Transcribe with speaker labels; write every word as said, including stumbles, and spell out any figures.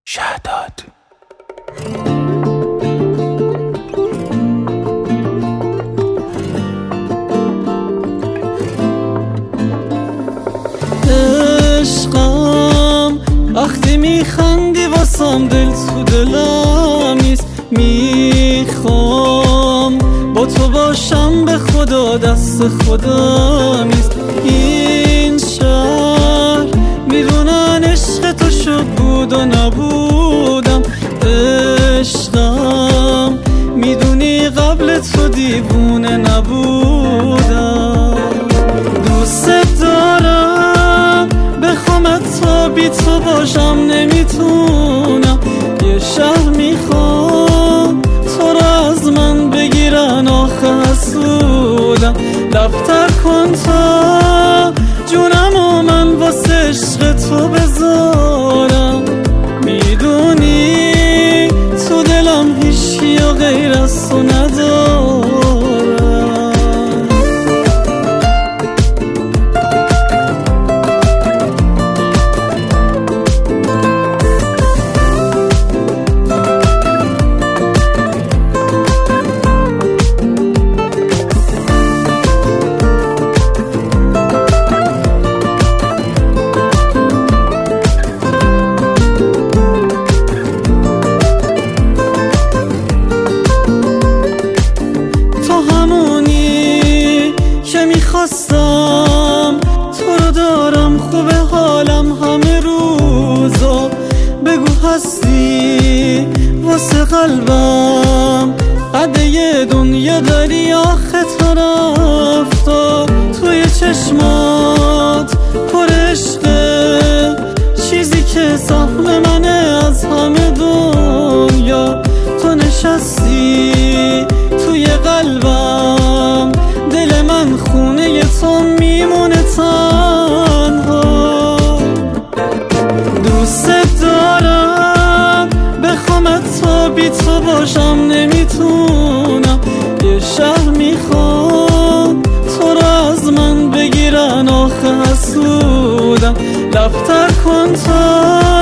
Speaker 1: شهداد.
Speaker 2: عشقم وقتی میخندی واسم دل تو دلم نیست، میخوام با تو باشم به خدا دست خودم نیست. این شهر میدونن عشق تو شد بود و نبودم، عشقم میدونی قبل تو دیوونه نبودم. دوست دارم بخوامت تا بی تو باشم نمیتونم، یه شهر میخوام تو را از من بگیرن آخه حسودم. دفتر کن تا جونم و من واسه عشق تو بذارم، میدونی تو دلم هیچی و غیر از تو ندارم. خواستم تو رو دارم، خوبه حالم همه روزا، بگو هستی واسه قلبم، قد یه دنیا داری آخه طرفدار. توی چشمات پر عشقه، چیزی که سهم منه از همه دنیا. تو نشستی توی قلبم، دل من خونه تو میمونه تنها. دوست دارم بخوامت تا بی تو باشم نمیتونم، یه شهر میخوام تو را از من بگیرن آخه حسودم. دفتر کن تا